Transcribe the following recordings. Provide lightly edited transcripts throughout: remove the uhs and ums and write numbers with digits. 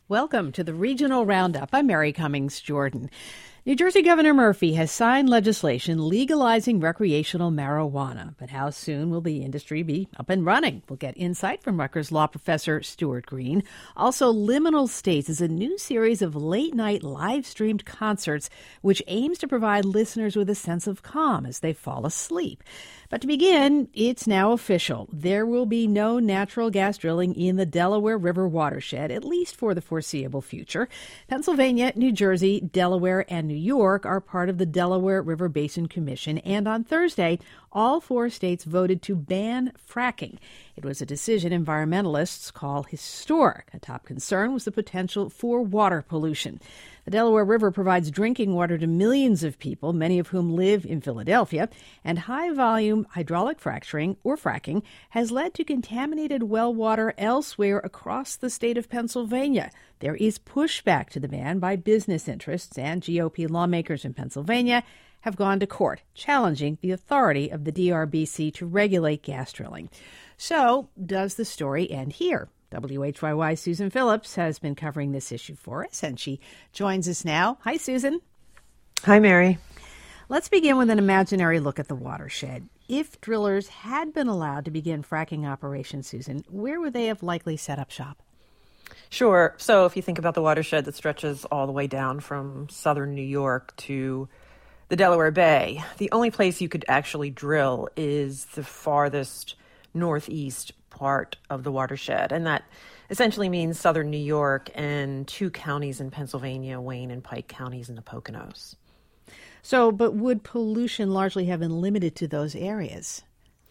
Welcome to the Regional Roundup. I'm Mary Cummings Jordan. New Jersey Governor Murphy has signed legislation legalizing recreational marijuana. But how soon will the industry be up and running? We'll get insight from Rutgers law professor Stuart Green. Also, Liminal States is a new series of late-night live-streamed concerts which aims to provide listeners with a sense of calm as they fall asleep. But to begin, it's now official. There will be no natural gas drilling in the Delaware River watershed, at least for the foreseeable future. Pennsylvania, New Jersey, Delaware, and New York are part of the Delaware River Basin Commission, and on Thursday, all four states voted to ban fracking. It was a decision environmentalists call historic. A top concern was the potential for water pollution. The Delaware River provides drinking water to millions of people, many of whom live in Philadelphia, and high-volume hydraulic fracturing, or fracking, has led to contaminated well water elsewhere across the state of Pennsylvania. There is pushback to the ban by business interests, and GOP lawmakers in Pennsylvania have gone to court, challenging the authority of the DRBC to regulate gas drilling. So, does the story end here? WHYY's Susan Phillips has been covering this issue for us, and she joins us now. Hi, Susan. Hi, Mary. Let's begin with an imaginary look at the watershed. If drillers had been allowed to begin fracking operations, Susan, where would they have likely set up shop? Sure. So if you think about the watershed that stretches all the way down from southern New York to the Delaware Bay, the only place you could actually drill is the farthest northeast part of the watershed. And that essentially means southern New York and two counties in Pennsylvania, Wayne and Pike counties in the Poconos. So, but would pollution largely have been limited to those areas?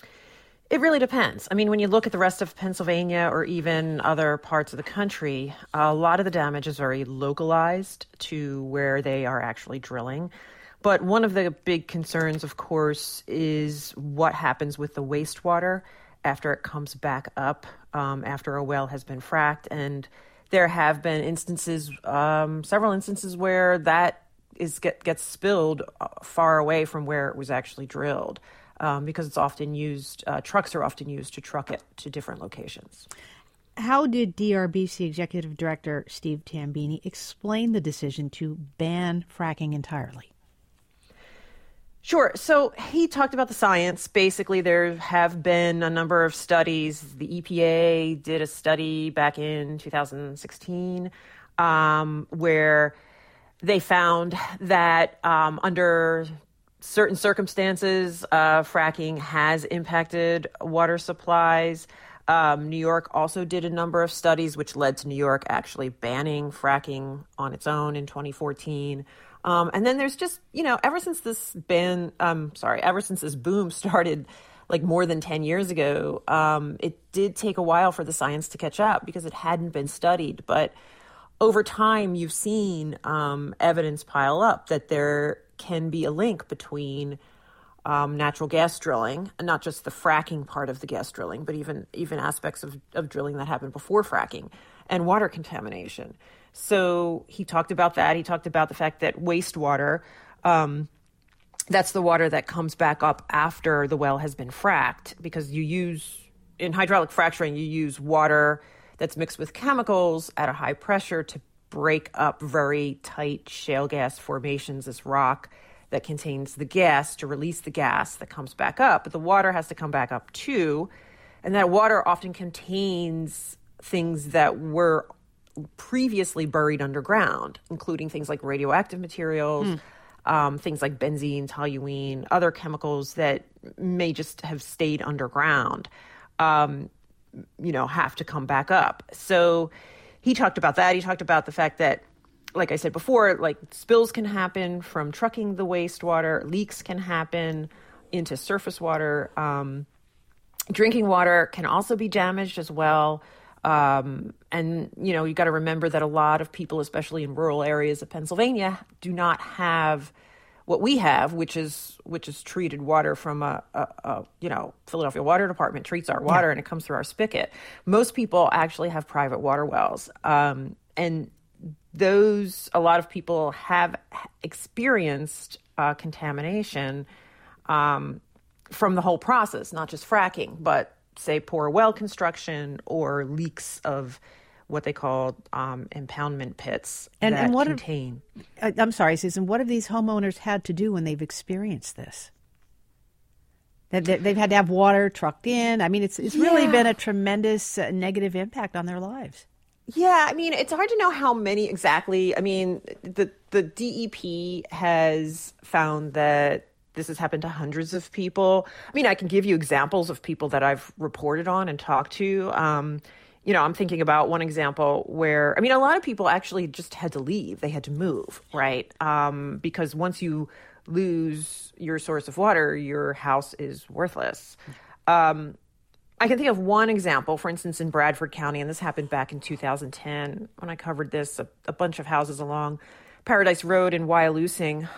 It really depends. I mean, when you look at the rest of Pennsylvania or even other parts of the country, a lot of the damage is very localized to where they are actually drilling. But one of the big concerns, of course, is what happens with the wastewater after it comes back up, after a well has been fracked. And there have been instances, several instances where that gets spilled far away from where it was actually drilled, because it's often used, trucks are often used to truck it to different locations. How did DRBC Executive Director Steve Tambini explain the decision to ban fracking entirely? Sure. So he talked about the science. Basically, there have been a number of studies. The EPA did a study back in 2016 where they found that under certain circumstances, fracking has impacted water supplies. New York also did a number of studies which led to New York actually banning fracking on its own in 2014. And then there's just, ever since this boom started like more than 10 years ago, it did take a while for the science to catch up because it hadn't been studied. But over time, you've seen evidence pile up that there can be a link between natural gas drilling, and not just the fracking part of the gas drilling, but even aspects of drilling that happened before fracking, and water contamination. So he talked about that. He talked about the fact that wastewater, that's the water that comes back up after the well has been fracked, because in hydraulic fracturing, you use water that's mixed with chemicals at a high pressure to break up very tight shale gas formations, this rock that contains the gas, to release the gas that comes back up. But the water has to come back up too. And that water often contains things that were previously buried underground, including things like radioactive materials, things like benzene, toluene, other chemicals that may just have stayed underground, have to come back up. So he talked about that. He talked about the fact that, like I said before, like spills can happen from trucking the wastewater, leaks can happen into surface water. Drinking water can also be damaged as well. And you got to remember that a lot of people, especially in rural areas of Pennsylvania, do not have what we have, which is treated water from Philadelphia Water Department treats our water, and it comes through our spigot. Most people actually have private water wells. And a lot of people have experienced contamination from the whole process, not just fracking, but say poor well construction or leaks of what they call impoundment pits and that what contain. I'm sorry, Susan. What have these homeowners had to do when they've experienced this? They've had to have water trucked in. I mean, it's really been a tremendous negative impact on their lives. Yeah, I mean, it's hard to know how many exactly. I mean, the DEP has found that this has happened to hundreds of people. I mean, I can give you examples of people that I've reported on and talked to. I'm thinking about one example where, I mean, a lot of people actually just had to leave. They had to move, right? Because once you lose your source of water, your house is worthless. I can think of one example, for instance, in Bradford County, and this happened back in 2010 when I covered this, a bunch of houses along Paradise Road in Wyalusing.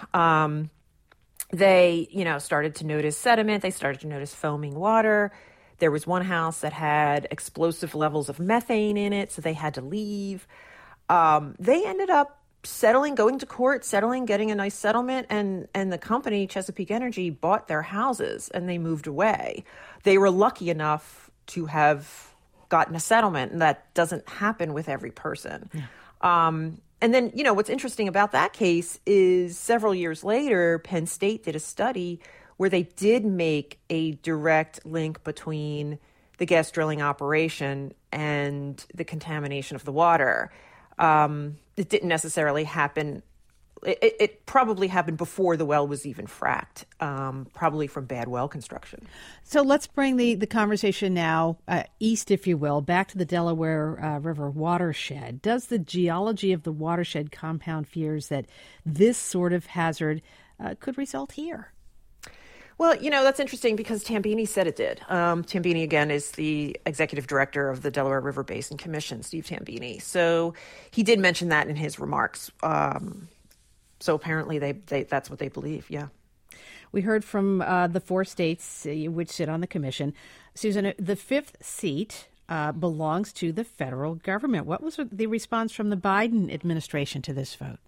They, started to notice sediment. They started to notice foaming water. There was one house that had explosive levels of methane in it, so they had to leave. They ended up going to court, getting a nice settlement, and the company, Chesapeake Energy, bought their houses and they moved away. They were lucky enough to have gotten a settlement, and that doesn't happen with every person. Yeah. And then, what's interesting about that case is several years later, Penn State did a study where they did make a direct link between the gas drilling operation and the contamination of the water. It didn't necessarily happen. It probably happened before the well was even fracked, probably from bad well construction. So let's bring the conversation now east, if you will, back to the Delaware River watershed. Does the geology of the watershed compound fears that this sort of hazard could result here? Well, that's interesting because Tambini said it did. Tambini, again, is the executive director of the Delaware River Basin Commission, Steve Tambini. So he did mention that in his remarks. So apparently that's what they believe, yeah. We heard from the 4 states which sit on the commission. Susan, the 5th seat belongs to the federal government. What was the response from the Biden administration to this vote?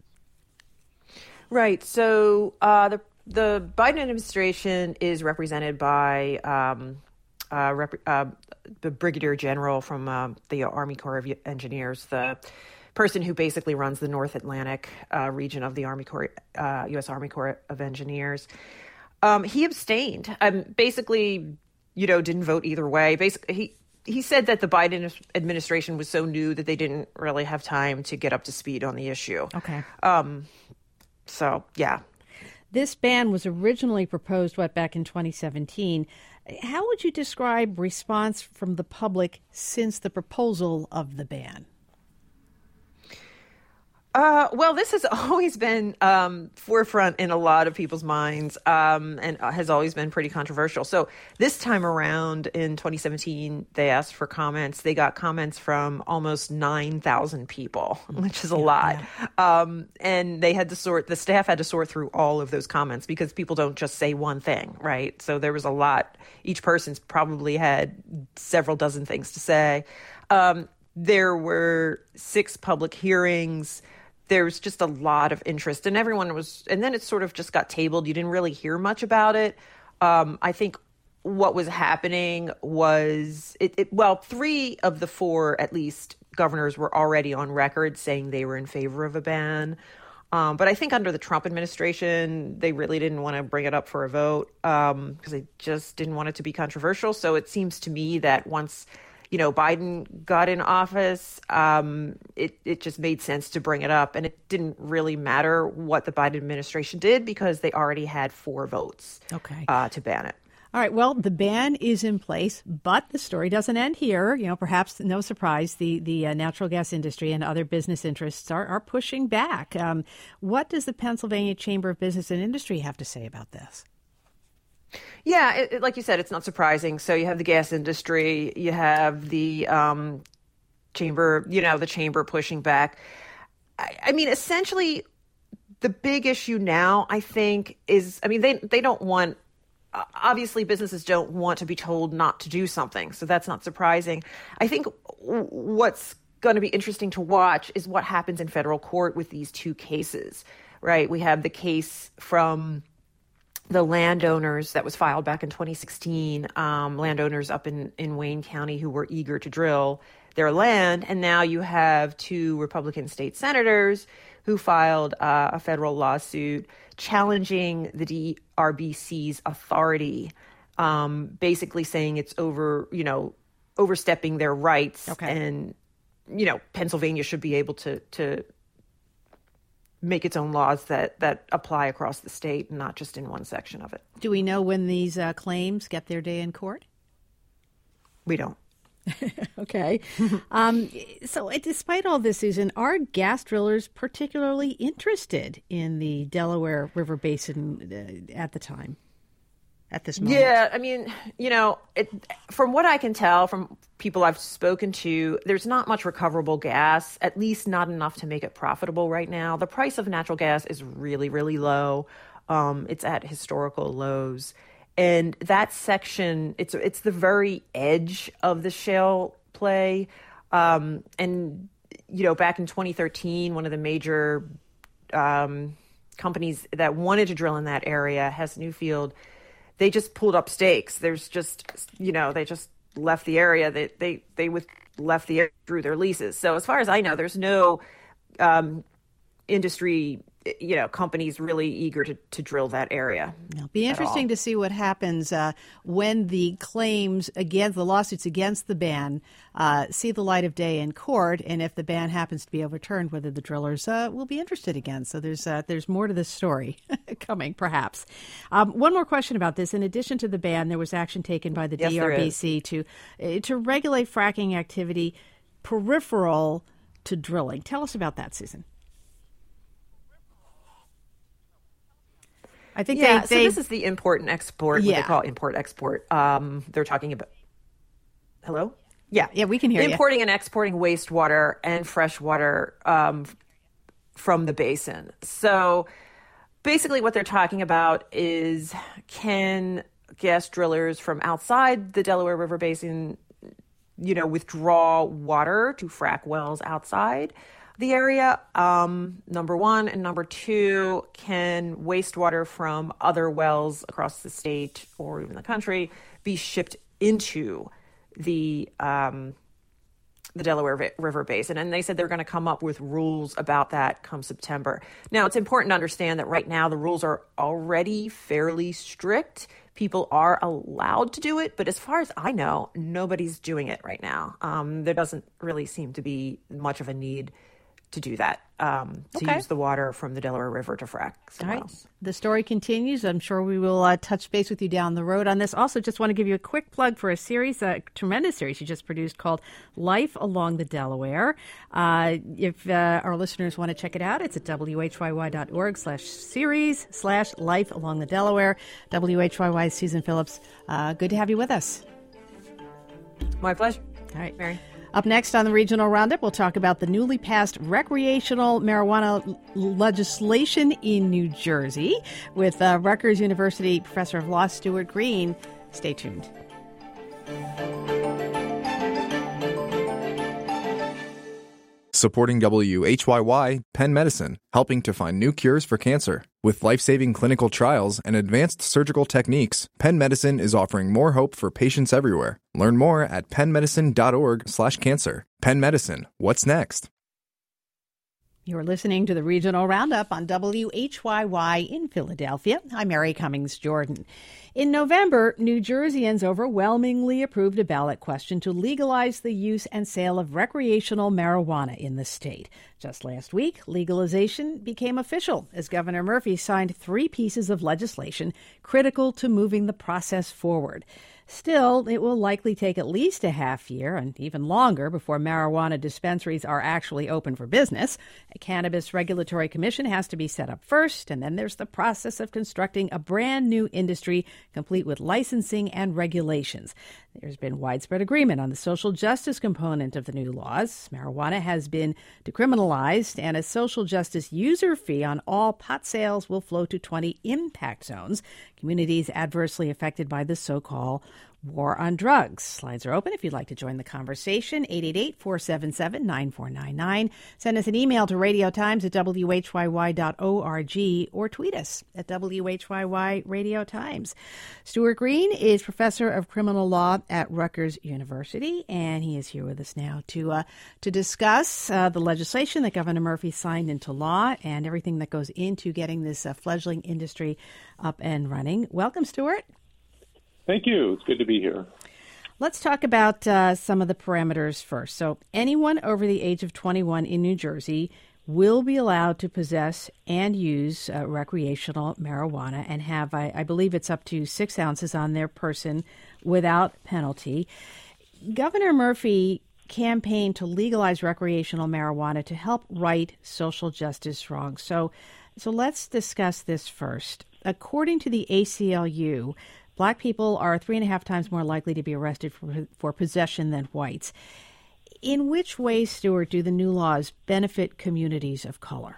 Right. So the Biden administration is represented by the Brigadier General from the Army Corps of Engineers, the person who basically runs the North Atlantic region of the Army Corps, U.S. Army Corps of Engineers. He abstained. Basically, didn't vote either way. Basically, he said that the Biden administration was so new that they didn't really have time to get up to speed on the issue. Okay. So, yeah. This ban was originally proposed, back in 2017. How would you describe response from the public since the proposal of the ban? Well, this has always been forefront in a lot of people's minds and has always been pretty controversial. So this time around in 2017, they asked for comments. They got comments from almost 9,000 people, which is a lot. Yeah. And the staff had to sort through all of those comments because people don't just say one thing, right? So there was a lot. Each person's probably had several dozen things to say. There were 6 public hearings. There was just a lot of interest, and and then it sort of just got tabled. You didn't really hear much about it. I think what was happening was, 3 of the 4, at least, governors were already on record saying they were in favor of a ban. But I think under the Trump administration, they really didn't want to bring it up for a vote because they just didn't want it to be controversial. So it seems to me that once Biden got in office, it just made sense to bring it up. And it didn't really matter what the Biden administration did because they already had 4 votes to ban it. All right. Well, the ban is in place, but the story doesn't end here. Perhaps no surprise, the natural gas industry and other business interests are pushing back. What does the Pennsylvania Chamber of Business and Industry have to say about this? Yeah, like you said, it's not surprising. So you have the gas industry, you have the chamber, the chamber pushing back. I mean, essentially, the big issue now, I think, is, they don't want, obviously businesses don't want to be told not to do something. So that's not surprising. I think what's going to be interesting to watch is what happens in federal court with these 2 cases, right? We have the case from the landowners that was filed back in 2016, landowners up in Wayne County who were eager to drill. their land. And now you have 2 Republican state senators who filed a federal lawsuit challenging the DRBC's authority, basically saying it's overstepping their rights. Okay. And, Pennsylvania should be able to make its own laws that apply across the state and not just in one section of it. Do we know when these claims get their day in court? We don't. Okay. So despite all this, Susan, are gas drillers particularly interested in the Delaware River Basin at this moment? Yeah, I mean, from what I can tell from people I've spoken to, there's not much recoverable gas, at least not enough to make it profitable right now. The price of natural gas is really, really low. It's at historical lows. And that section, it's the very edge of the shale play. And, back in 2013, one of the major companies that wanted to drill in that area, Hess Newfield, they just pulled up stakes. There's just, they just left the area. They left the area through their leases. So as far as I know, there's no industry companies really eager to drill that area. It'll be interesting to see what happens when the claims against the lawsuits against the ban see the light of day in court, and if the ban happens to be overturned, whether the drillers will be interested again. So there's more to this story coming, perhaps. One more question about this: in addition to the ban, there was action taken by the DRBC to regulate fracking activity peripheral to drilling. Tell us about that, Susan. I think so this is the import and export, what they call import-export. They're talking about... Hello? Yeah, we can hear you. Importing and exporting wastewater and fresh water from the basin. So basically what they're talking about is, can gas drillers from outside the Delaware River Basin, withdraw water to frack wells outside the area, number one, and number two, can wastewater from other wells across the state or even the country be shipped into the Delaware River Basin? And they said they're going to come up with rules about that come September. Now, it's important to understand that right now the rules are already fairly strict. People are allowed to do it, but as far as I know, nobody's doing it right now. There doesn't really seem to be much of a need to do that, to use the water from the Delaware River to frack somewhere else. The story continues. I'm sure we will touch base with you down the road on this. Also, just want to give you a quick plug for a series, a tremendous series you just produced called Life Along the Delaware. If our listeners want to check it out, it's at whyy.org/series/Life Along the Delaware. WHYY's Susan Phillips. Good to have you with us. My pleasure. All right, Mary. Up next on the Regional Roundup, we'll talk about the newly passed recreational marijuana legislation in New Jersey with Rutgers University Professor of Law Stuart Green. Stay tuned. Supporting WHYY, Penn Medicine, helping to find new cures for cancer. With life-saving clinical trials and advanced surgical techniques, Penn Medicine is offering more hope for patients everywhere. Learn more at pennmedicine.org/cancer. Penn Medicine, what's next? You're listening to the Regional Roundup on WHYY in Philadelphia. I'm Mary Cummings Jordan. In November, New Jerseyans overwhelmingly approved a ballot question to legalize the use and sale of recreational marijuana in the state. Just last week, legalization became official as Governor Murphy signed 3 pieces of legislation critical to moving the process forward. Still, it will likely take at least a half year and even longer before marijuana dispensaries are actually open for business. A cannabis regulatory commission has to be set up first, and then there's the process of constructing a brand new industry complete with licensing and regulations. There's been widespread agreement on the social justice component of the new laws. Marijuana has been decriminalized, and a social justice user fee on all pot sales will flow to 20 impact zones, communities adversely affected by the so-called War on Drugs. Lines are open if you'd like to join the conversation. 888-477-9499. Send us an email to radiotimes@whyy.org or tweet us at WHYY Radio Times. Stuart Green is professor of criminal law at Rutgers University, and he is here with us now to discuss the legislation that Governor Murphy signed into law and everything that goes into getting this fledgling industry up and running. Welcome, Stuart. Thank you. It's good to be here. Let's talk about some of the parameters first. So anyone over the age of 21 in New Jersey will be allowed to possess and use recreational marijuana and have, I believe it's up to 6 ounces on their person without penalty. Governor Murphy campaigned to legalize recreational marijuana to help right social justice wrongs. So let's discuss this first. According to the ACLU, Black people are 3.5 times more likely to be arrested for possession than whites. In which ways, Stuart, do the new laws benefit communities of color?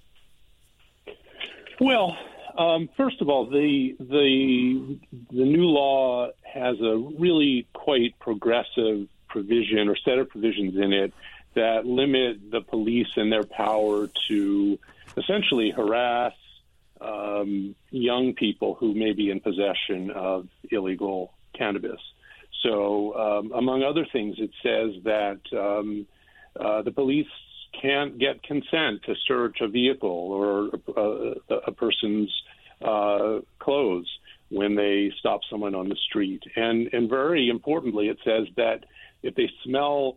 Well, first of all, the new law has a really quite progressive provision or set of provisions in it that limit the police and their power to essentially harass young people who may be in possession of illegal cannabis. So, among other things, it says that the police can't get consent to search a vehicle or a person's clothes when they stop someone on the street. And very importantly, it says that if they smell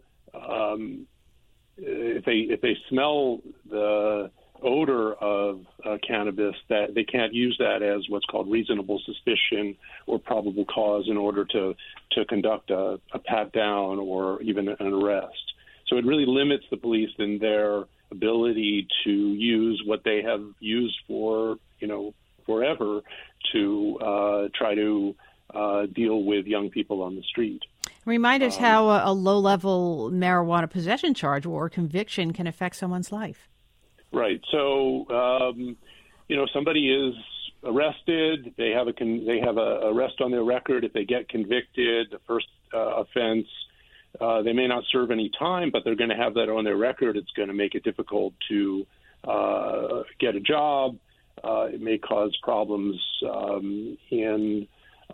if they smell the odor of cannabis, that they can't use that as what's called reasonable suspicion or probable cause in order to conduct a pat down or even an arrest. So it really limits the police in their ability to use what they have used for, forever to try to deal with young people on the street. Remind us how a low-level marijuana possession charge or conviction can affect someone's life. Right. So, somebody is arrested. They have a arrest on their record. If they get convicted, the first offense, they may not serve any time, but they're going to have that on their record. It's going to make it difficult to get a job. It may cause problems in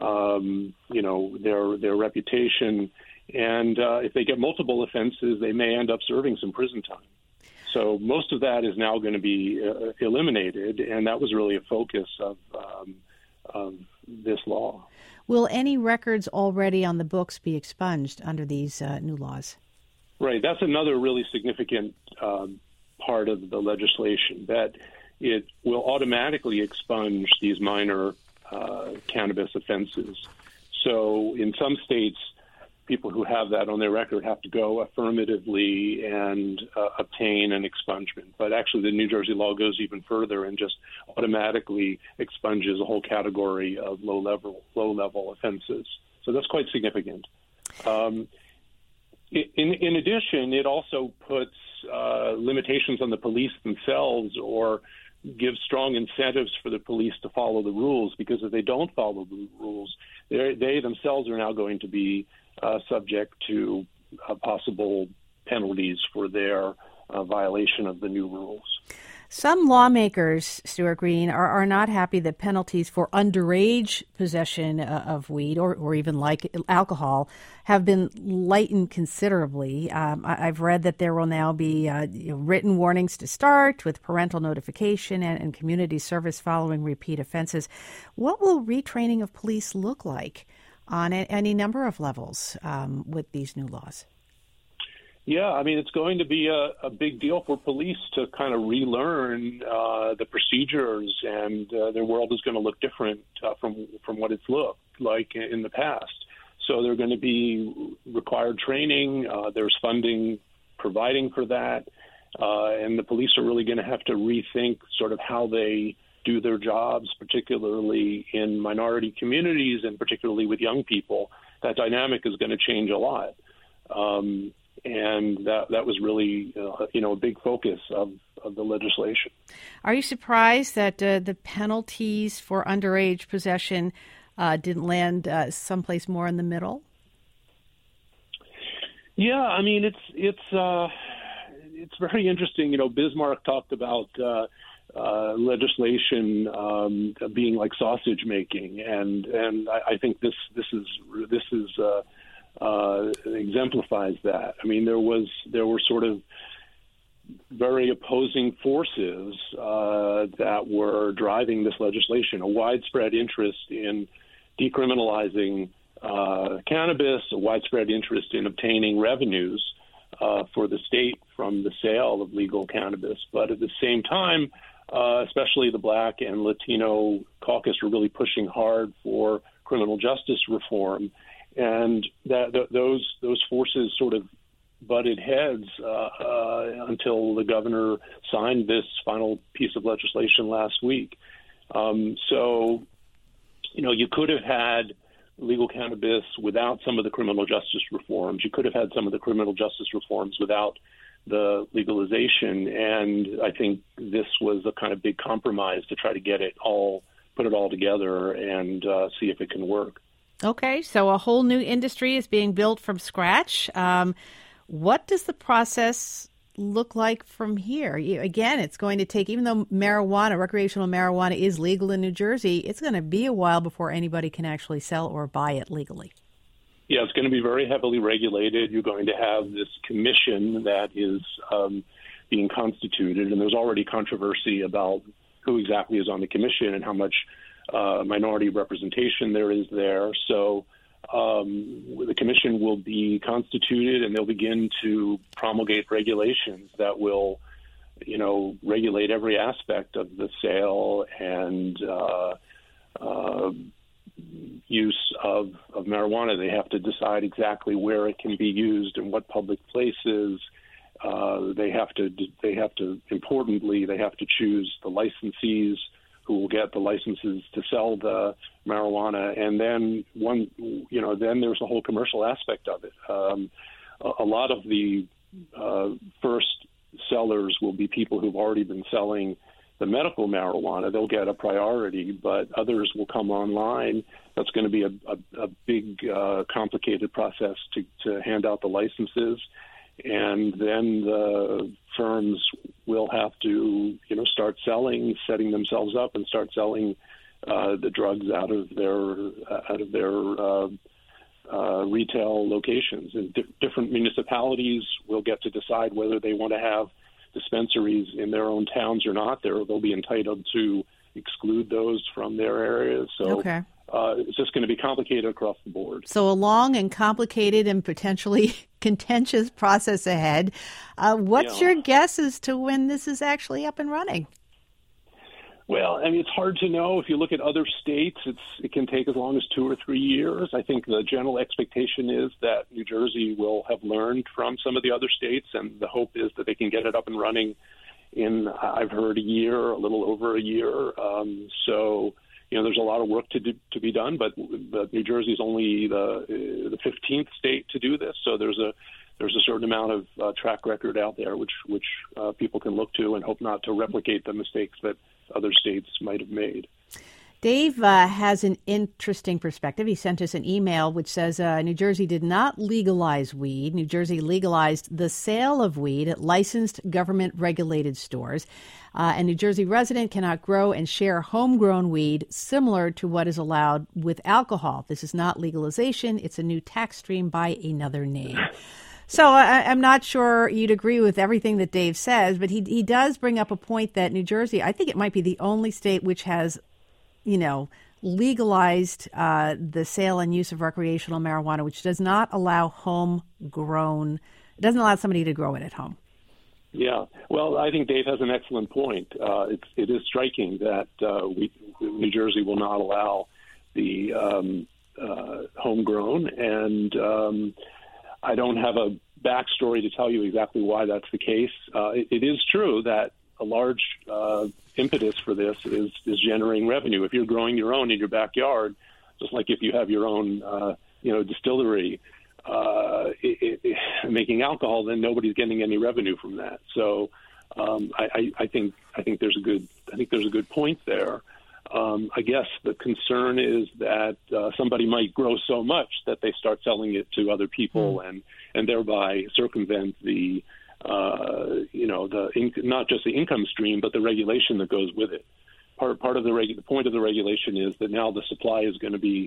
their reputation. And if they get multiple offenses, they may end up serving some prison time. So most of that is now going to be eliminated, and that was really a focus of this law. Will any records already on the books be expunged under these new laws? Right. That's another really significant part of the legislation, that it will automatically expunge these minor cannabis offenses. So in some states, people who have that on their record have to go affirmatively and obtain an expungement. But actually, the New Jersey law goes even further and just automatically expunges a whole category of low-level offenses. So that's quite significant. In addition, it also puts limitations on the police themselves, or gives strong incentives for the police to follow the rules, because if they don't follow the rules, they themselves are now going to be subject to possible penalties for their violation of the new rules. Some lawmakers, Stuart Green, are not happy that penalties for underage possession of weed or even like alcohol have been lightened considerably. I've read that there will now be written warnings to start with parental notification and community service following repeat offenses. What will retraining of police look like on any number of levels with these new laws? Yeah, I mean, it's going to be a big deal for police to kind of relearn the procedures, and their world is going to look different from what it's looked like in the past. So they're going to be required training. There's funding providing for that, and the police are really going to have to rethink sort of how they do their jobs, particularly in minority communities and particularly with young people. That dynamic is going to change a lot. And that was really, a big focus of the legislation. Are you surprised that the penalties for underage possession didn't land someplace more in the middle? Yeah, I mean, it's very interesting. You know, Bismarck talked about legislation being like sausage making, and I think this exemplifies that. I mean, there were sort of very opposing forces that were driving this legislation. A widespread interest in decriminalizing cannabis, a widespread interest in obtaining revenues for the state from the sale of legal cannabis. But at the same time, especially the Black and Latino caucus were really pushing hard for criminal justice reform, and those forces sort of butted heads until the governor signed this final piece of legislation last week. So, you know, you could have had legal cannabis without some of the criminal justice reforms. You could have had some of the criminal justice reforms without the legalization. And I think this was a kind of big compromise to try to put it all together and see if it can work. Okay, so a whole new industry is being built from scratch. What does the process look like from here? Again, it's going to take, even though recreational marijuana is legal in New Jersey, it's going to be a while before anybody can actually sell or buy it legally. Yeah, it's going to be very heavily regulated. You're going to have this commission that is being constituted, and there's already controversy about who exactly is on the commission and how much minority representation there is there. So the commission will be constituted, and they'll begin to promulgate regulations that will, you know, regulate every aspect of the sale and use of marijuana. They have to decide exactly where it can be used and what public places. They have to importantly, they have to choose the licensees who will get the licenses to sell the marijuana, and then then there's a whole commercial aspect of it. A lot of the first sellers will be people who've already been selling the medical marijuana. They'll get a priority, but others will come online. That's going to be a big, complicated process to hand out the licenses. And then the firms will have to, start setting themselves up and start selling the drugs out of their retail locations. And different municipalities will get to decide whether they want to have dispensaries in their own towns or not. They'll be entitled to exclude those from their areas. So okay. It's just going to be complicated across the board. So a long and complicated and potentially contentious process ahead. What's your guess as to when this is actually up and running? Well, I mean, it's hard to know. If you look at other states, it can take as long as 2 or 3 years. I think the general expectation is that New Jersey will have learned from some of the other states, and the hope is that they can get it up and running in, I've heard, a little over a year. So, there's a lot of work to be done, but New Jersey is only the 15th state to do this. So there's a certain amount of track record out there which people can look to and hope not to replicate the mistakes that other states might have made. Dave has an interesting perspective. He sent us an email which says New Jersey did not legalize weed. New Jersey legalized the sale of weed at licensed government-regulated stores. And New Jersey resident cannot grow and share homegrown weed similar to what is allowed with alcohol. This is not legalization. It's a new tax stream by another name. So I'm not sure you'd agree with everything that Dave says, but he does bring up a point that New Jersey, I think it might be the only state which has, legalized the sale and use of recreational marijuana, which does not allow homegrown. It doesn't allow somebody to grow it at home. Yeah, well, I think Dave has an excellent point. It is striking that New Jersey will not allow the homegrown, and I don't have a backstory to tell you exactly why that's the case. It is true that a large impetus for this is generating revenue. If you're growing your own in your backyard, just like if you have your own, distillery, making alcohol, then nobody's getting any revenue from that. So I think there's a good point there. I guess the concern is that somebody might grow so much that they start selling it to other people and thereby circumvent the not just the income stream, but the regulation that goes with it. Part of the point of the regulation is that now the supply is going to be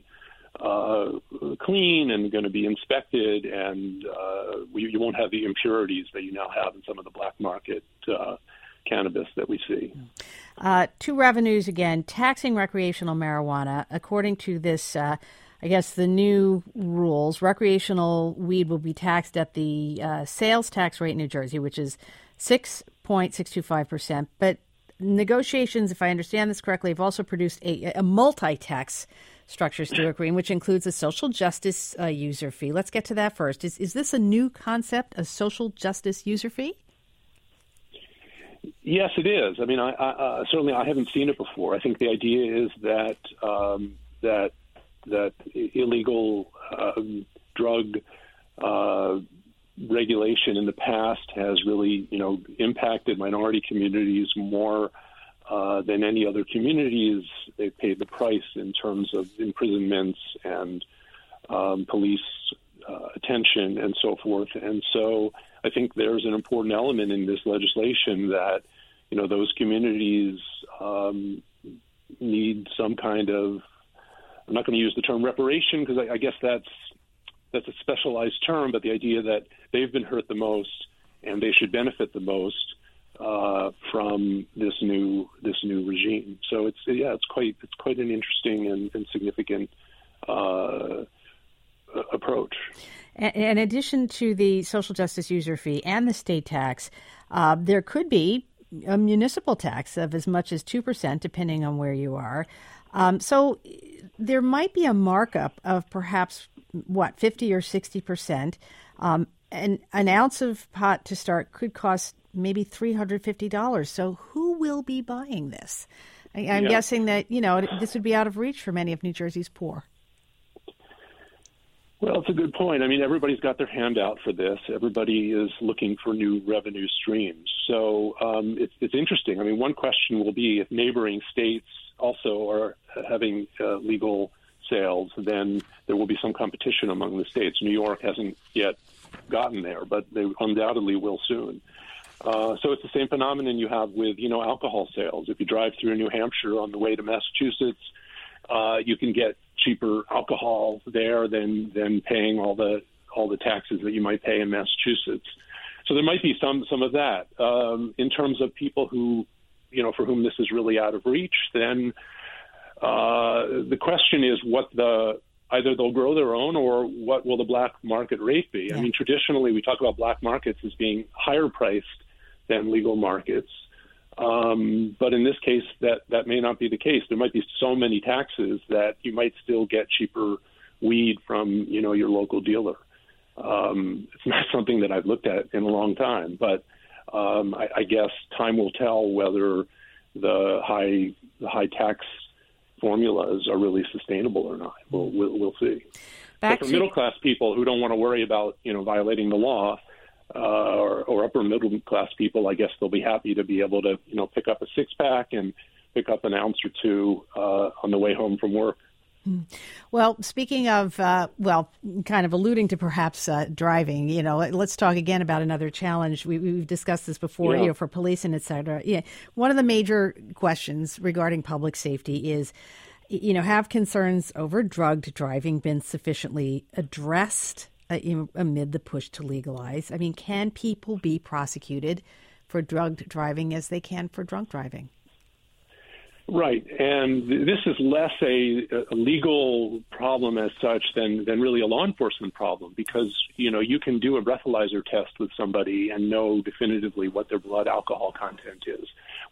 clean and going to be inspected, and you won't have the impurities that you now have in some of the black market cannabis that we see. Two revenues again, taxing recreational marijuana. According to this, I guess the new rules, recreational weed will be taxed at the sales tax rate in New Jersey, which is 6.625%. But negotiations, if I understand this correctly, have also produced a multi-tax structure, Stuart Green, which includes a social justice user fee. Let's get to that first. Is this a new concept, a social justice user fee? Yes, it is. I mean, I certainly I haven't seen it before. I think the idea is that that illegal drug regulation in the past has really, impacted minority communities more than any other communities. They've paid the price in terms of imprisonments and police attention and so forth. And so I think there's an important element in this legislation that, those communities need some kind of, I'm not going to use the term reparation because I guess that's a specialized term, but the idea that they've been hurt the most and they should benefit the most from this new regime. So it's quite an interesting and significant approach. In addition to the social justice user fee and the state tax, there could be a municipal tax of as much as 2%, depending on where you are. So there might be a markup of perhaps, 50 or 60%. And an ounce of pot to start could cost maybe $350. So who will be buying this? I'm guessing that, this would be out of reach for many of New Jersey's poor. Well, it's a good point. I mean, everybody's got their hand out for this. Everybody is looking for new revenue streams. So it's interesting. I mean, one question will be if neighboring states also are having legal sales, then there will be some competition among the states. New York hasn't yet gotten there, but they undoubtedly will soon. So it's the same phenomenon you have with, alcohol sales. If you drive through New Hampshire on the way to Massachusetts, you can get cheaper alcohol there than paying all the taxes that you might pay in Massachusetts. So there might be some of that. In terms of people who, for whom this is really out of reach, then the question is either they'll grow their own or what will the black market rate be? Yeah. I mean, traditionally we talk about black markets as being higher priced than legal markets. But in this case, that may not be the case. There might be so many taxes that you might still get cheaper weed from, your local dealer. It's not something that I've looked at in a long time, but I guess time will tell whether the high tax formulas are really sustainable or not. We'll see. But for middle class people who don't want to worry about violating the law, or upper middle class people, I guess they'll be happy to be able to pick up a 6-pack and pick up an ounce or two on the way home from work. Well, speaking of, kind of alluding to perhaps driving, let's talk again about another challenge. We've discussed this before, for police and et cetera. Yeah. One of the major questions regarding public safety is, have concerns over drugged driving been sufficiently addressed amid the push to legalize? I mean, can people be prosecuted for drugged driving as they can for drunk driving? Right, and this is less a legal problem as such than really a law enforcement problem because, you can do a breathalyzer test with somebody and know definitively what their blood alcohol content is.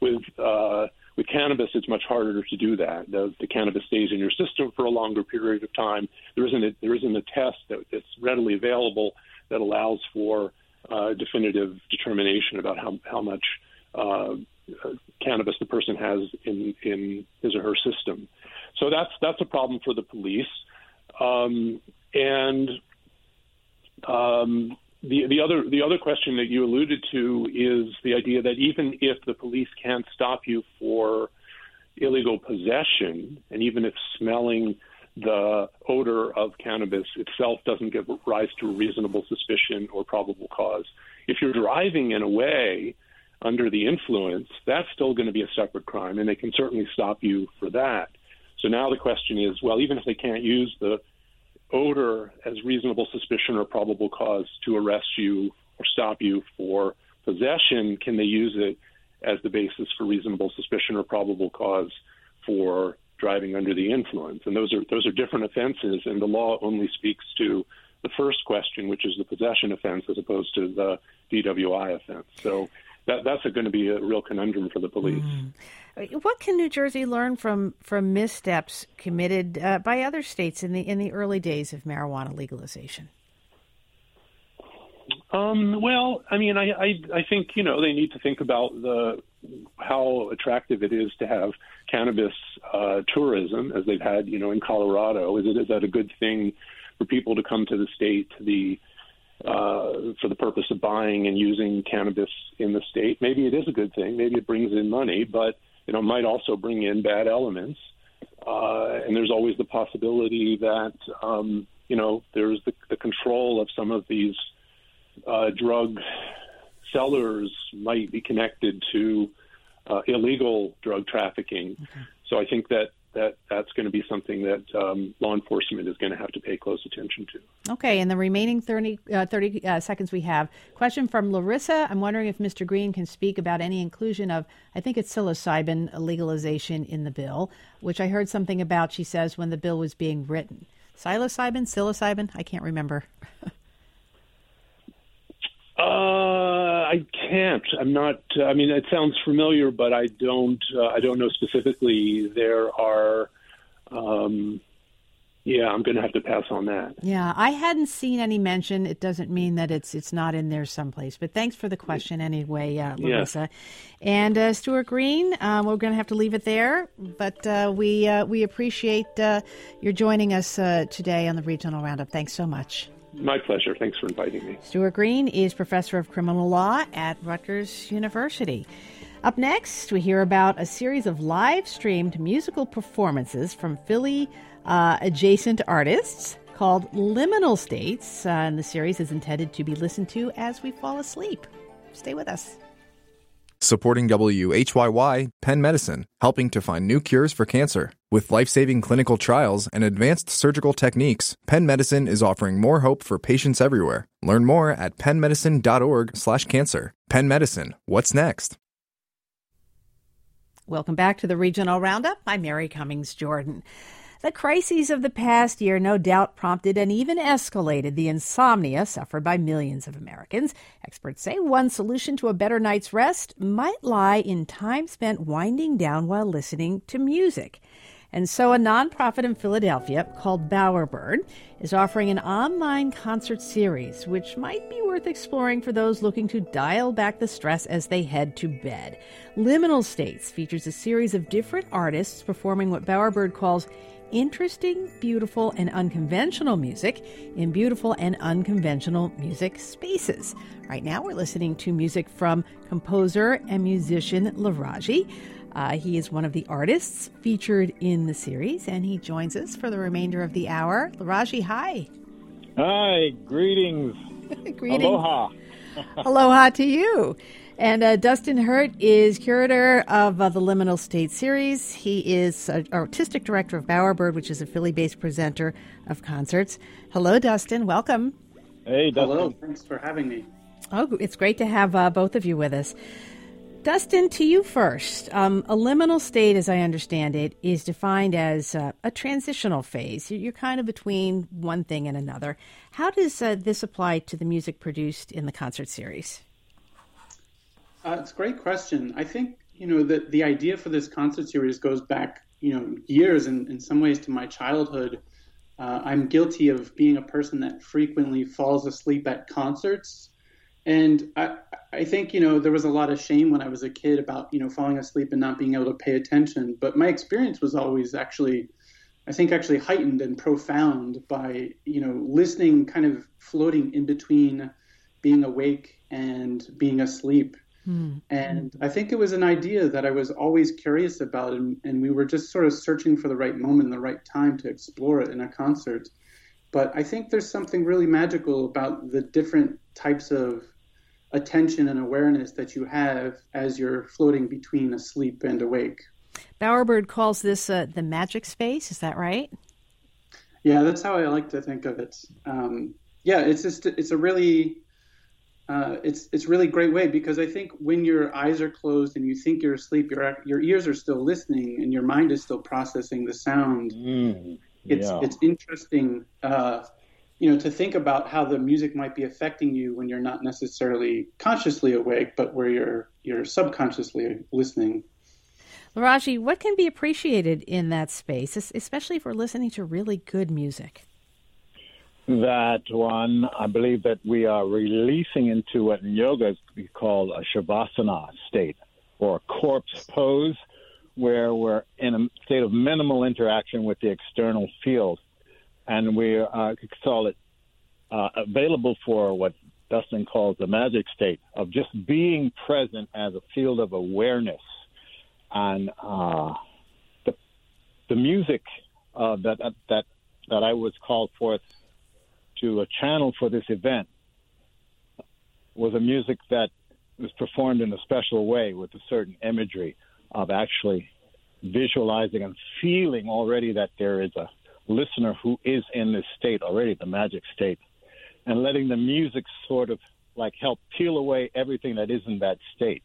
With cannabis, it's much harder to do that. The cannabis stays in your system for a longer period of time. There isn't a test that's readily available that allows for definitive determination about how much cannabis the person has in his or her system. So that's a problem for the police. The other question that you alluded to is the idea that even if the police can't stop you for illegal possession, and even if smelling the odor of cannabis itself doesn't give rise to a reasonable suspicion or probable cause, if you're driving in a way under the influence, that's still going to be a separate crime, and they can certainly stop you for that. So now the question is, well, even if they can't use the odor as reasonable suspicion or probable cause to arrest you or stop you for possession, can they use it as the basis for reasonable suspicion or probable cause for driving under the influence? And those are different offenses, and the law only speaks to the first question, which is the possession offense, as opposed to the DWI offense. So that's going to be a real conundrum for the police. What can New Jersey learn from missteps committed by other states in the early days of marijuana legalization? Well, I mean, I think, they need to think about how attractive it is to have cannabis tourism, as they've had, in Colorado. Is that a good thing for people to come to the state for the purpose of buying and using cannabis in the state? Maybe it is a good thing. Maybe it brings in money, but it might also bring in bad elements. And there's always the possibility that, there's the control of some of these drug sellers might be connected to illegal drug trafficking. Okay. So I think that's going to be something that law enforcement is going to have to pay close attention to. Okay, in the remaining 30 seconds we have, question from Larissa. I'm wondering if Mr. Green can speak about any inclusion of, I think it's psilocybin legalization in the bill, which I heard something about, she says, when the bill was being written. Psilocybin? I can't remember. I can't. I'm not. It sounds familiar, but I don't know specifically. There are. I'm going to have to pass on that. Yeah, I hadn't seen any mention. It doesn't mean that it's not in there someplace. But thanks for the question anyway, Larissa. Yeah. And Stuart Green, we're going to have to leave it there. But we appreciate your joining us today on the Regional Roundup. Thanks so much. My pleasure. Thanks for inviting me. Stuart Green is professor of criminal law at Rutgers University. Up next, we hear about a series of live-streamed musical performances from Philly adjacent artists called Liminal States. And the series is intended to be listened to as we fall asleep. Stay with us. Supporting WHYY, Penn Medicine, helping to find new cures for cancer. With life-saving clinical trials and advanced surgical techniques, Penn Medicine is offering more hope for patients everywhere. Learn more at pennmedicine.org/cancer. Penn Medicine, what's next? Welcome back to the Regional Roundup. I'm Mary Cummings Jordan. The crises of the past year no doubt prompted and even escalated the insomnia suffered by millions of Americans. Experts say one solution to a better night's rest might lie in time spent winding down while listening to music. And so a nonprofit in Philadelphia called Bowerbird is offering an online concert series, which might be worth exploring for those looking to dial back the stress as they head to bed. Liminal States features a series of different artists performing what Bowerbird calls interesting, beautiful, and unconventional music in beautiful and unconventional music spaces. Right now, we're listening to music from composer and musician Laraji. He is one of the artists featured in the series, and he joins us for the remainder of the hour. Laraji, hi. Hi, greetings. Greetings. Aloha. Aloha to you. And Dustin Hurt is curator of the Liminal States series. He is artistic director of Bowerbird, which is a Philly-based presenter of concerts. Hello, Dustin. Welcome. Hey, Dustin. Hello. Thanks for having me. Oh, it's great to have both of you with us. Dustin, to you first. A liminal state, as I understand it, is defined as a transitional phase. You're kind of between one thing and another. How does this apply to the music produced in the concert series? It's a great question. I think, that the idea for this concert series goes back, years and in some ways to my childhood. I'm guilty of being a person that frequently falls asleep at concerts. And I think, there was a lot of shame when I was a kid about, falling asleep and not being able to pay attention. But my experience was always actually heightened and profound by, listening, kind of floating in between being awake and being asleep. And I think it was an idea that I was always curious about, and we were just sort of searching for the right moment, the right time to explore it in a concert. But I think there's something really magical about the different types of attention and awareness that you have as you're floating between asleep and awake. Bowerbird calls this the magic space. Is that right? Yeah, that's how I like to think of it. It's a really it's really great way, because I think when your eyes are closed and you think you're asleep, your ears are still listening and your mind is still processing the sound. It's interesting, to think about how the music might be affecting you when you're not necessarily consciously awake, but where you're subconsciously listening. Laraji, what can be appreciated in that space, especially if we're listening to really good music? That one, I believe that we are releasing into what in yoga is called a shavasana state, or a corpse pose, where we're in a state of minimal interaction with the external field. And we call it available for what Dustin calls the magic state of just being present as a field of awareness. And the music that I was called forth to a channel for this event was a music that was performed in a special way with a certain imagery of actually visualizing and feeling already that there is a listener who is in this state already, the magic state, and letting the music sort of like help peel away everything that is in that state.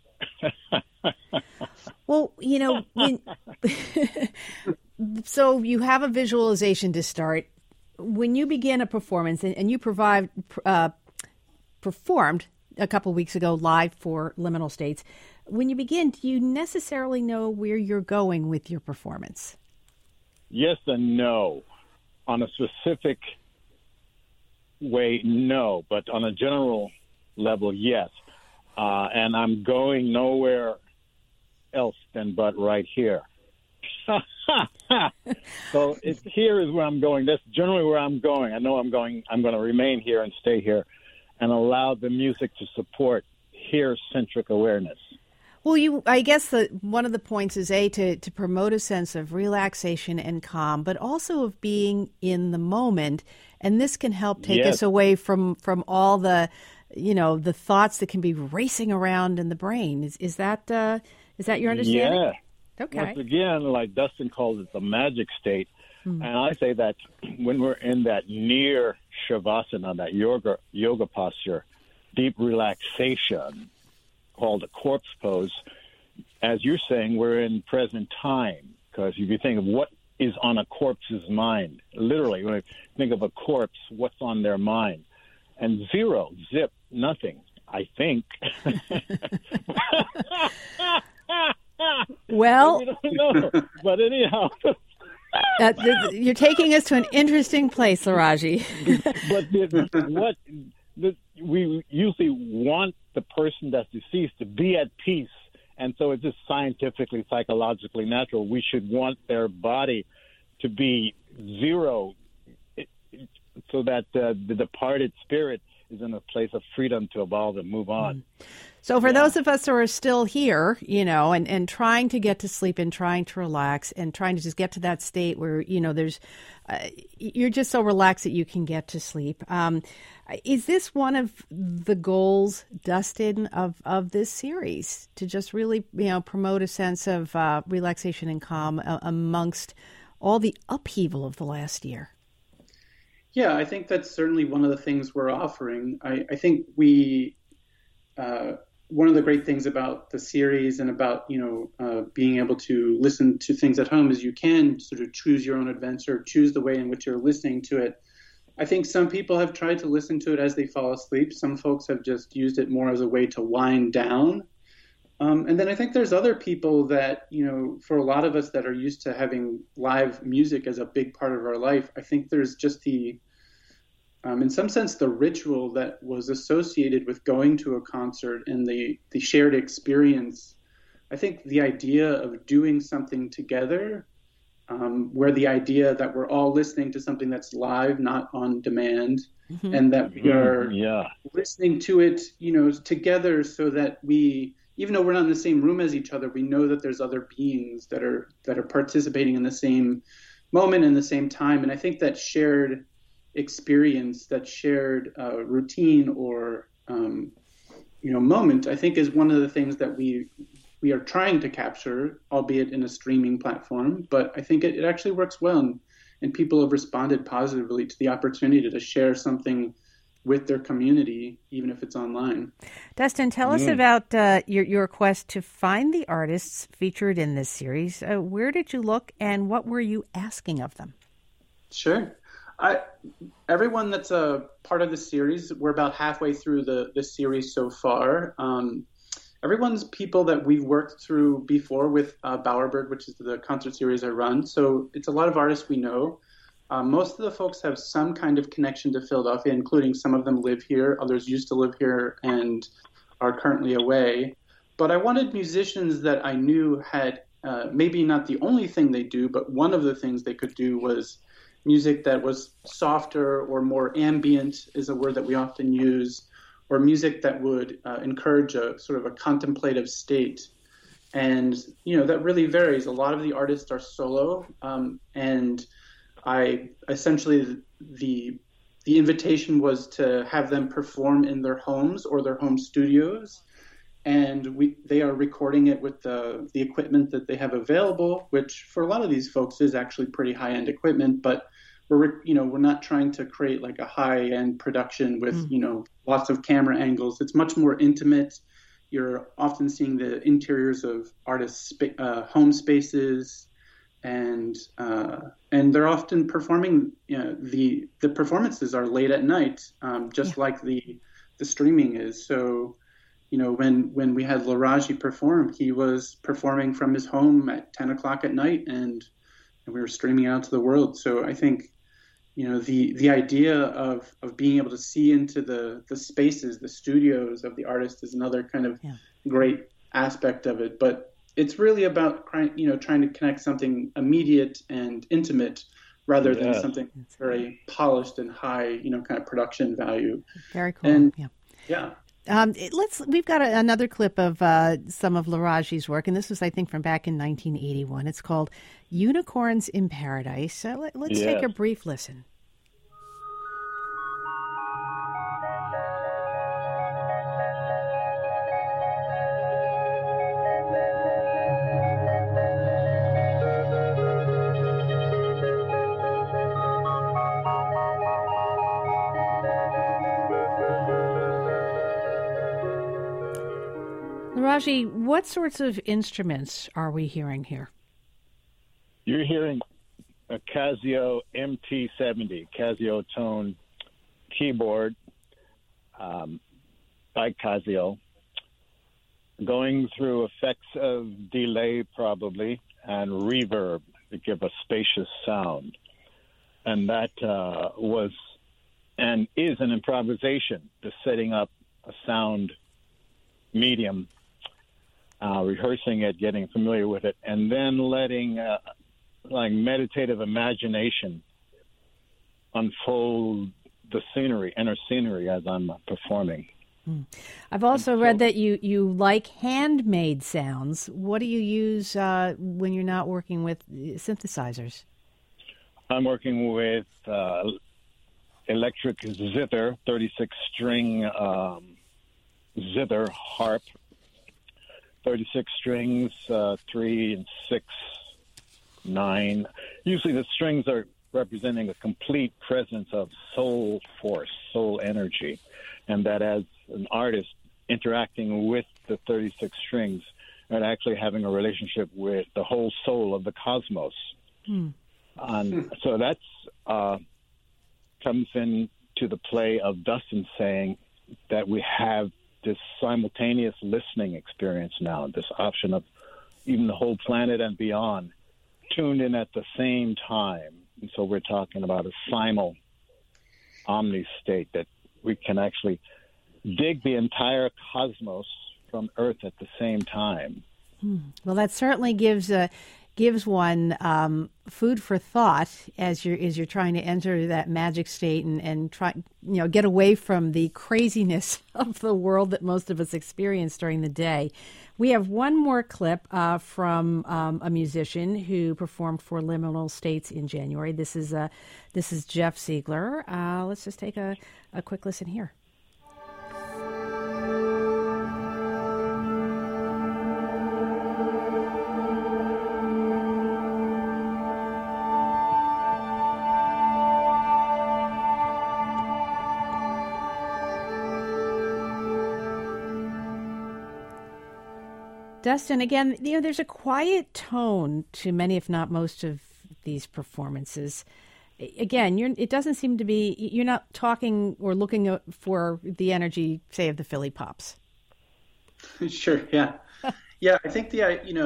Well, so you have a visualization to start. When you begin a performance, and you performed a couple weeks ago live for Liminal States, when you begin, do you necessarily know where you're going with your performance? Yes and no. On a specific way, no. But on a general level, yes. And I'm going nowhere else than but right here. So here is where I'm going. That's generally where I'm going. I know I'm going to remain here and stay here and allow the music to support here-centric awareness. Well, I guess one of the points is to promote a sense of relaxation and calm, but also of being in the moment. And this can help take us away from all the, the thoughts that can be racing around in the brain. Is that your understanding? Yeah. Okay. Once again, like Dustin calls it, the magic state. And I say that when we're in that near shavasana, that yoga posture, deep relaxation, called a corpse pose, as you're saying, we're in present time. Because if you think of what is on a corpse's mind, literally, when you think of a corpse, what's on their mind? And zero, zip, nothing, I think. Well, we don't know. But anyhow, you're taking us to an interesting place, Laraji. But we usually want the person that's deceased to be at peace, and so it's just scientifically, psychologically natural. We should want their body to be zero, so that the departed spirit is in a place of freedom to evolve and move on. So for those of us who are still here, and trying to get to sleep and trying to relax and trying to just get to that state where, there's, you're just so relaxed that you can get to sleep. Is this one of the goals, Dustin, of this series, to just really, promote a sense of relaxation and calm amongst all the upheaval of the last year? Yeah, I think that's certainly one of the things we're offering. I think we, one of the great things about the series and about, being able to listen to things at home is you can sort of choose your own adventure, choose the way in which you're listening to it. I think some people have tried to listen to it as they fall asleep. Some folks have just used it more as a way to wind down. And then I think there's other people that, for a lot of us that are used to having live music as a big part of our life, I think there's just in some sense, the ritual that was associated with going to a concert and the shared experience. I think the idea of doing something together, where the idea that we're all listening to something that's live, not on demand, and that we are listening to it, together so that we even though we're not in the same room as each other, we know that there's other beings that are participating in the same moment in the same time. And I think that shared experience, that shared routine or moment, I think is one of the things that we are trying to capture, albeit in a streaming platform. But I think it actually works well, and people have responded positively to the opportunity to share something with their community, even if it's online. Dustin, tell us about your quest to find the artists featured in this series. Where did you look, and what were you asking of them? Sure. Everyone that's a part of the series, we're about halfway through the series so far. Everyone's people that we've worked through before with Bowerbird, which is the concert series I run. So it's a lot of artists we know. Most of the folks have some kind of connection to Philadelphia, including some of them live here. Others used to live here and are currently away. But I wanted musicians that I knew had maybe not the only thing they do, but one of the things they could do was music that was softer or more ambient is a word that we often use, or music that would encourage a sort of a contemplative state. And, that really varies. A lot of the artists are solo, and I essentially, the invitation was to have them perform in their homes or their home studios. And they are recording it with the equipment that they have available, which for a lot of these folks is actually pretty high-end equipment, but we're not trying to create like a high-end production with, lots of camera angles. It's much more intimate. You're often seeing the interiors of artists' home spaces, and they're often performing. The performances are late at night, like the streaming is. So, when we had Laraji perform, he was performing from his home at 10 o'clock at night, and we were streaming out to the world. So I think, the idea of being able to see into the spaces, the studios of the artist is another kind of great aspect of it. But it's really about, trying to connect something immediate and intimate rather than something very polished and high, kind of production value. Very cool. And, we've got another clip of some of Laraji's work, and this was, I think, from back in 1981. It's called Unicorns in Paradise. Let's take a brief listen. Laraji, what sorts of instruments are we hearing here? You're hearing a Casio MT70, Casio tone keyboard by Casio, going through effects of delay probably and reverb to give a spacious sound. And that was and is an improvisation to setting up a sound medium, rehearsing it, getting familiar with it, and then letting meditative imagination unfold the inner scenery as I'm performing. I've also read that you like handmade sounds. What do you use when you're not working with synthesizers? I'm working with electric zither, 36-string zither harp, 36 strings, 3 and 6, 9. Usually the strings are representing a complete presence of soul force, soul energy, and that as an artist interacting with the 36 strings and actually having a relationship with the whole soul of the cosmos. And so that's comes into the play of Dustin saying that we have this simultaneous listening experience now, this option of even the whole planet and beyond tuned in at the same time. And so we're talking about a simul omni state that we can actually dig the entire cosmos from Earth at the same time. Well, that certainly gives gives one food for thought as you're trying to enter that magic state and try get away from the craziness of the world that most of us experience during the day. We have one more clip from a musician who performed for Liminal States in January. This is Jeff Ziegler. Let's just take a quick listen here. Dustin, again, there's a quiet tone to many, if not most, of these performances. Again, it doesn't seem to be, you're not talking or looking for the energy, say, of the Philly Pops. Sure, yeah. Yeah, I think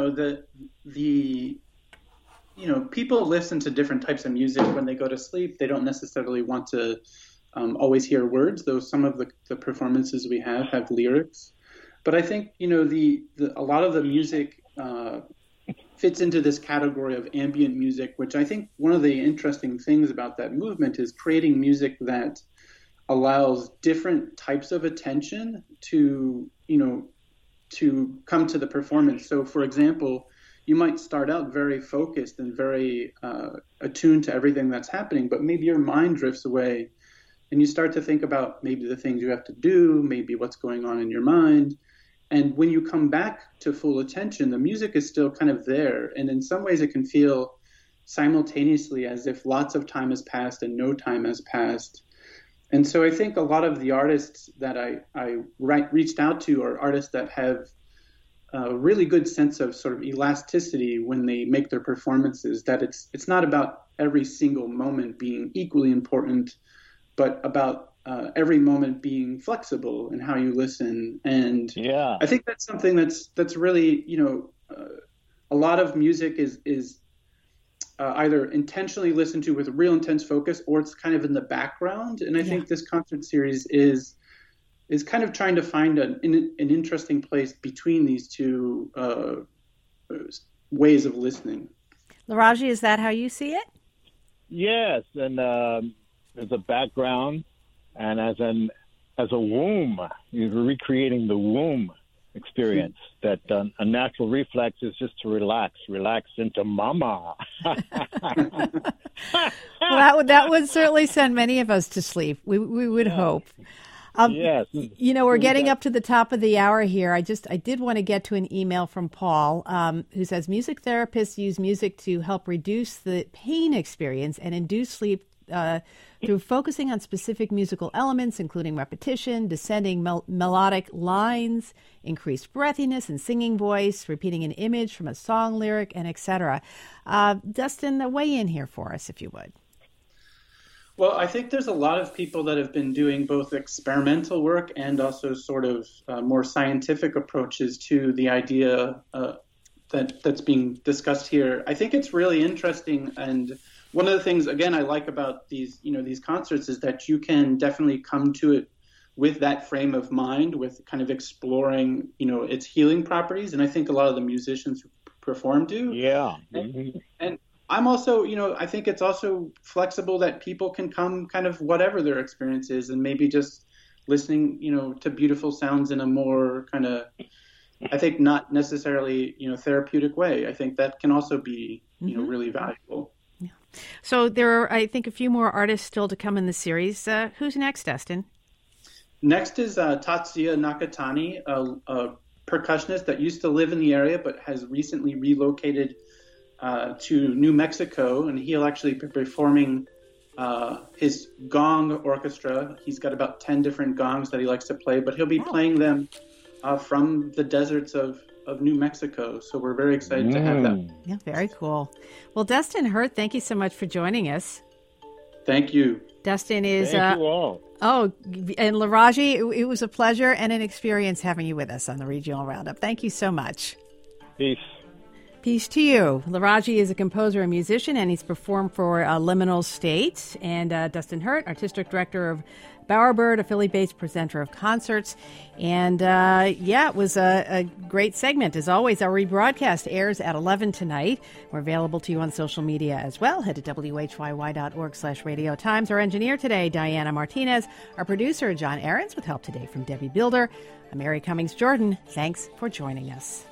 people listen to different types of music when they go to sleep. They don't necessarily want to always hear words, though some of the performances we have lyrics. But I think, a lot of the music fits into this category of ambient music, which I think one of the interesting things about that movement is creating music that allows different types of attention to come to the performance. So, for example, you might start out very focused and very attuned to everything that's happening, but maybe your mind drifts away and you start to think about maybe the things you have to do, maybe what's going on in your mind. And when you come back to full attention, the music is still kind of there. And in some ways it can feel simultaneously as if lots of time has passed and no time has passed. And so I think a lot of the artists that I reached out to are artists that have a really good sense of sort of elasticity when they make their performances, that it's not about every single moment being equally important, but about every moment being flexible in how you listen. And yeah, I think that's something that's really, a lot of music is either intentionally listened to with real intense focus, or it's kind of in the background. And I think this concert series is kind of trying to find an interesting place between these two ways of listening. Laraji, is that how you see it? Yes, and there's a background. And as a womb, you're recreating the womb experience. That a natural reflex is just to relax into mama. Well, that would certainly send many of us to sleep. We would hope. Yes. We're getting up to the top of the hour here. I did want to get to an email from Paul, who says music therapists use music to help reduce the pain experience and induce sleep through focusing on specific musical elements, including repetition, descending melodic lines, increased breathiness and singing voice, repeating an image from a song lyric, and etc. Dustin, weigh in here for us, if you would. Well, I think there's a lot of people that have been doing both experimental work and also sort of more scientific approaches to the idea that's being discussed here. I think it's really interesting, and one of the things, again, I like about these concerts is that you can definitely come to it with that frame of mind, with kind of exploring, its healing properties. And I think a lot of the musicians who perform do. Yeah. And I'm also, I think it's also flexible that people can come kind of whatever their experience is, and maybe just listening, to beautiful sounds in a more kind of, I think, not necessarily, therapeutic way. I think that can also be, really valuable. So there are, I think, a few more artists still to come in the series. Who's next, Dustin? Next is Tatsuya Nakatani, a percussionist that used to live in the area but has recently relocated to New Mexico, and he'll actually be performing his gong orchestra. He's got about 10 different gongs that he likes to play, but he'll be playing them from the deserts of New Mexico. So we're very excited to have that. Yeah, very cool. Well, Dustin Hurt, thank you so much for joining us. Thank you. Dustin is... Thank you all. Oh, and Laraji, it was a pleasure and an experience having you with us on the Regional Roundup. Thank you so much. Peace. Peace to you. Laraji is a composer and musician, and he's performed for Liminal State. And Dustin Hurt, artistic director of Bowerbird, a Philly-based presenter of concerts. And it was a great segment. As always, our rebroadcast airs at 11 tonight. We're available to you on social media as well. Head to whyy.org/Radio Times. Our engineer today, Diana Martinez. Our producer, John Ahrens, with help today from Debbie Builder. I'm Mary Cummings Jordan. Thanks for joining us.